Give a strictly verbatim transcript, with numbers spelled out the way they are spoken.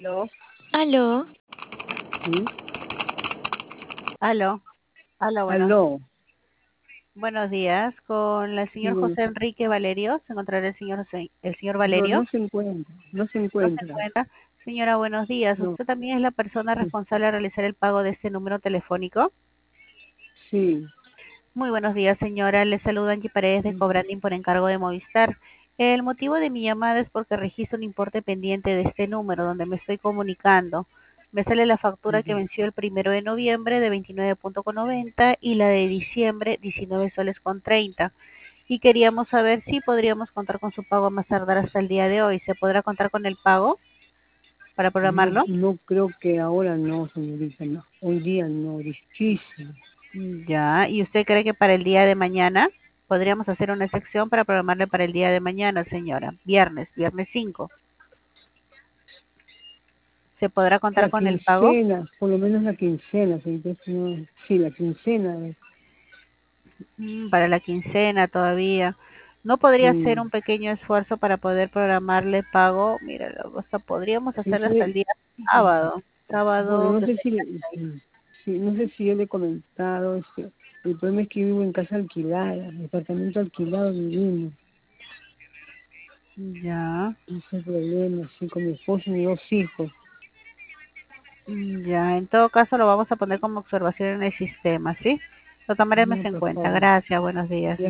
Aló, Aló, sí, Aló, aló, buenos, aló, buenos días. Con el sí, señor bueno, José Enrique Valerio, ¿se encontrará el señor, José- el señor no, Valerio? no se encuentra, no se ¿No se encuentra, encuentra? Señora, buenos días. no, ¿Usted también es la persona sí, responsable de realizar el pago de este número telefónico? sí, Muy buenos días, señora. Le saluda Angie Paredes de sí, Cobranding por encargo de Movistar. El motivo de mi llamada es porque registro un importe pendiente de este número donde me estoy comunicando. Me sale la factura que ya. venció el primero de noviembre de veintinueve con noventa y la de diciembre diecinueve soles con treinta. Y queríamos saber si podríamos contar con su pago a más tardar hasta el día de hoy. ¿Se podrá contar con el pago para No, programarlo? no creo que ahora no, señorita, no, hoy día no, difícil, Ya, ¿y usted cree que para el día de mañana podríamos hacer una excepción para programarle para el día de mañana, señora? Viernes, viernes cinco. ¿Se podrá contar la con el pago? quincena, por lo menos la quincena, señorita, no, sí, la quincena, eh, Mm, para la quincena todavía. ¿No podría hacer sí, un pequeño esfuerzo para poder programarle pago? Mira, lo- hasta podríamos sí, hacerlo hasta sí, el día sábado. bueno, Sábado no que sé usted... si, sí, sí, no sé si yo le he comentado, este, el problema es que vivo en casa alquilada, departamento alquilado vivimos. Ya, Ese es el problema, sí, con mi esposo y mis dos hijos. mm, ya. En todo caso lo vamos a poner como observación en el sistema, ¿sí? Lo tomaremos No, en por cuenta. favor. Gracias, buenos días. Ya